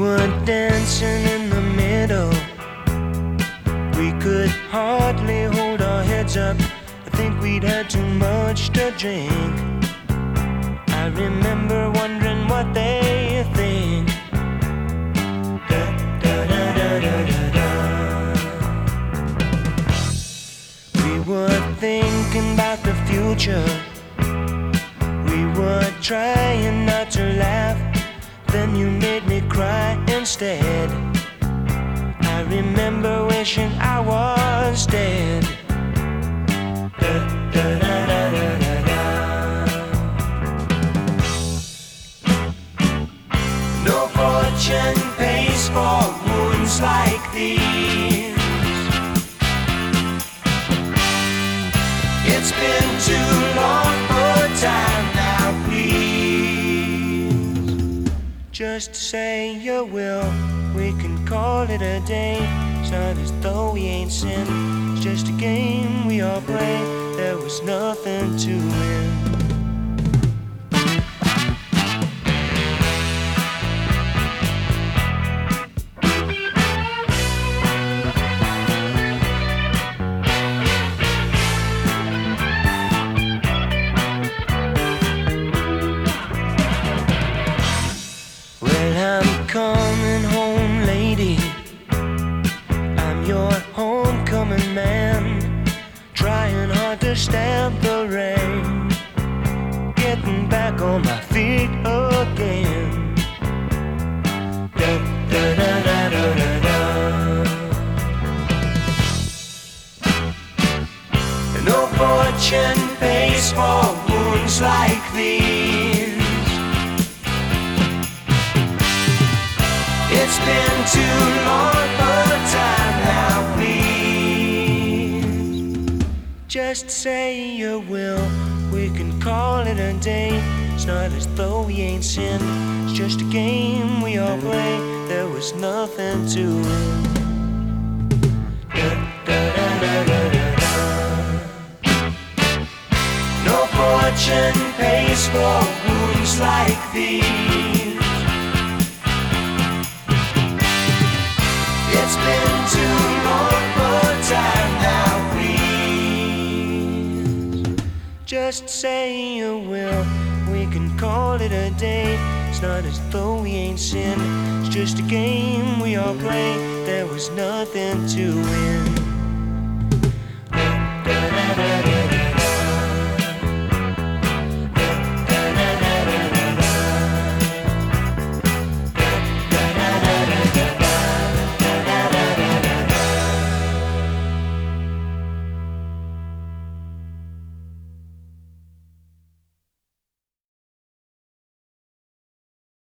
were dancing in the middle. We could hardly hold our heads up. I think we'd had too much to drink. I remember wondering what they think. Da, da, da, da, da, da, da. We were thinking about the future. We were trying not to laugh. Then you made me cry instead. I remember wishing I was dead. Da, da, da, da, da, da, da. No fortune pays for wounds like these. It's been too long for time now, please. Just say you will. We can call it a day. It's not as though we ain't sinned. It's just a game we all play. There was nothing to win. Well, I'm coming home, lady. I'm your homecoming man, trying hard to stamp the rain, getting back on my feet again. Da, da, da, da, da, da, da. No fortune pays for wounds like these. It's been too long for time now, please. Just say you will. We can call it a day. It's not as though we ain't sinned. It's just a game we all play. There was nothing to win. Da, da, da, da, da, da, da. No fortune pays for wounds like these. It's been too long for time now, please. Just say you will. We can call it a day. It's not as though we ain't sinned. It's just a game we all play. There was nothing to win.